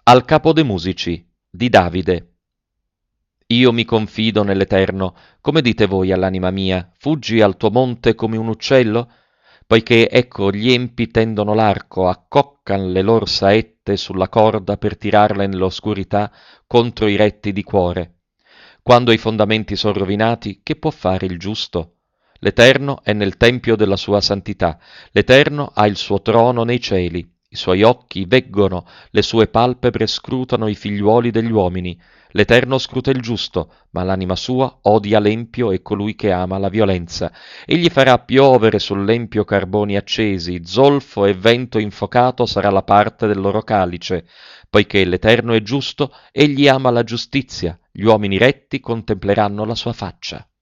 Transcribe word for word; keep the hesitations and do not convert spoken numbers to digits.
Al capo de' musici di Davide. Io mi confido nell'Eterno, come dite voi all'anima mia, fuggi al tuo monte come un uccello? Poiché ecco gli empi tendono l'arco, accoccan le lor saette sulla corda per tirarle nell'oscurità contro i retti di cuore. Quando i fondamenti sono rovinati, che può fare il giusto? L'Eterno è nel tempio della sua santità, l'Eterno ha il suo trono nei cieli, i suoi occhi veggono, le sue palpebre scrutano i figliuoli degli uomini. L'Eterno scruta il giusto, ma l'anima sua odia l'empio e colui che ama la violenza. Egli farà piovere sull'empio carboni accesi, zolfo e vento infocato sarà la parte del loro calice. Poiché l'Eterno è giusto, egli ama la giustizia, gli uomini retti contempleranno la sua faccia.